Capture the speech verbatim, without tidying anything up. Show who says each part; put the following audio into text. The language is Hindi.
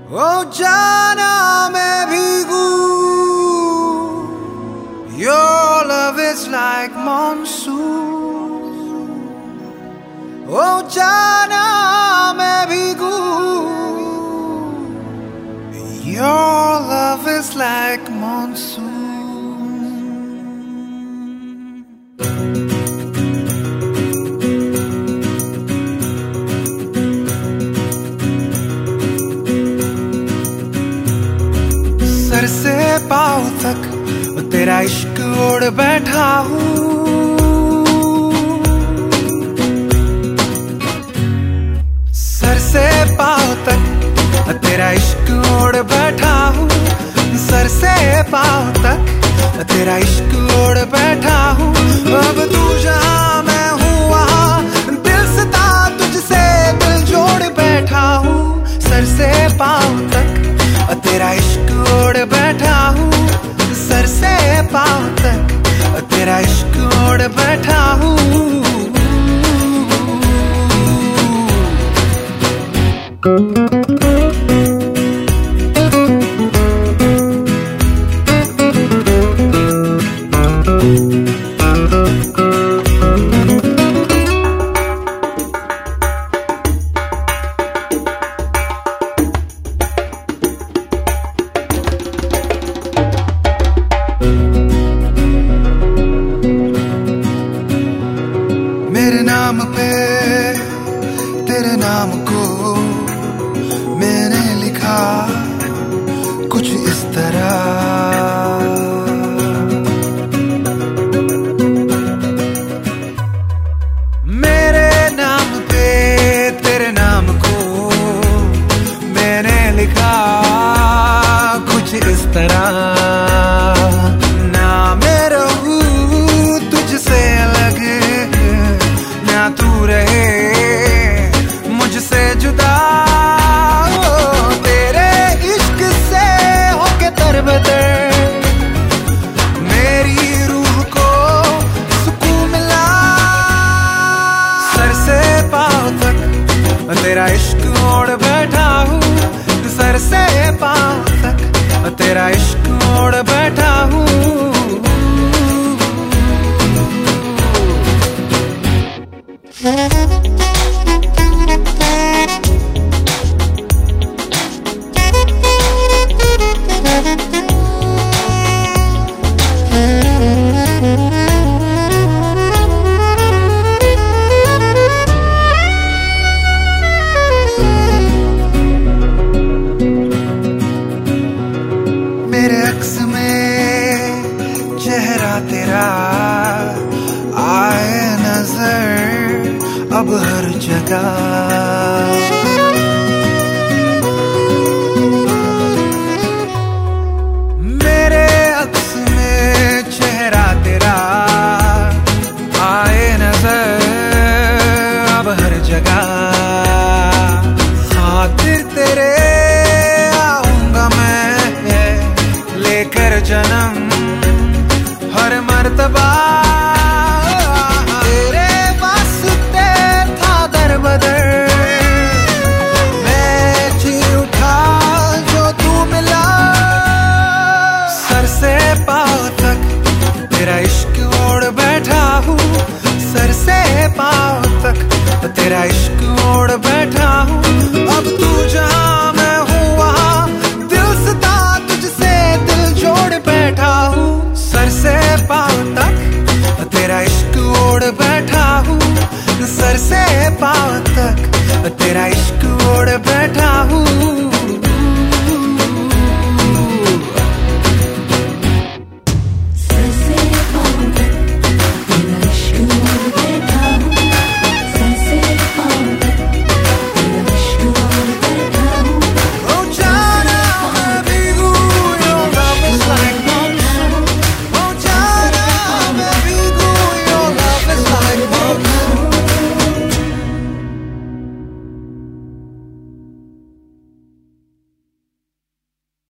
Speaker 1: ओ जाना मैं भीगू, your love is like monsoon. ओ जाना मैं भीगू, your love is like monsoon. सर से पाँव तक तेरा इश्क ओढ़ बैठा हूँ, सर से पाँव तक तेरा इश्क ओढ़ बैठा हूँ, सर से पाँव तक तेरा इश्क ओढ़ बैठा हूँ। अब तू जहाँ मैं हूँ वहाँ दिल सता तुझसे दिल जोड़ बैठा हूँ, सर से पाँव तक तेरा इश्क ओढ़ बैठा हूँ, सर से पाँव तक तेरा इश्क ओढ़ बैठा हूँ। मेरे नाम पे तेरे नाम को मैंने लिखा कुछ इस तरह, मेरे नाम पे तेरे नाम को मैंने लिखा कुछ इस तरह। ना मैं रहूं तुझसे अलग, ना तू रहे मुझसे जुदा, तेरे इश्क से होके तरबतर मेरी रूह को सुकून मिला। सर से पाँव तक तेरा इश्क ओढ़ बैठा हूँ, सर से पाँव तक तेरा इश्क ओढ़ बैठा हूँ। मेरे अक्स में चेहरा तेरा आए नजर अब हर जगह, मेरे अक्स में चेहरा तेरा आए नजर अब हर जगह। खातिर तेरे आऊंगा मैं लेकर जन्म हर मर्तबा, तेरे वास्ते था दर बदर मैं जी उठा जो तू मिला। सर से पाँव तक तेरा इश्क ओढ़ बैठा हूँ, सर से पाँव तक तेरा इश्क ओढ़ बैठा हूँ। अब तू जहाँ मैं हूँ वहाँ दिल सता तुझसे दिल जोड़ बैठा हूँ, सर से पाँव तक तेरा इश्क ओढ़ बैठा हूँ, सर से पाँव